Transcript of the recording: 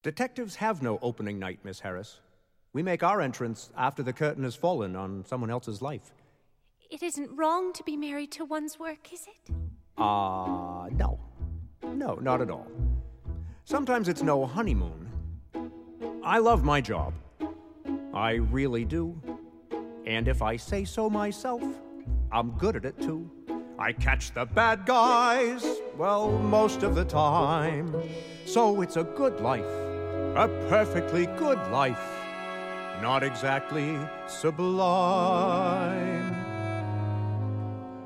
Detectives have no opening night, Miss Harris. We make our entrance after the curtain has fallen on someone else's life. It isn't wrong to be married to one's work, is it? No. No, not at all. Sometimes it's no honeymoon. I love my job. I really do. And if I say so myself, I'm good at it too. I catch the bad guys, well, most of the time. So it's a good life, a perfectly good life. Not exactly sublime.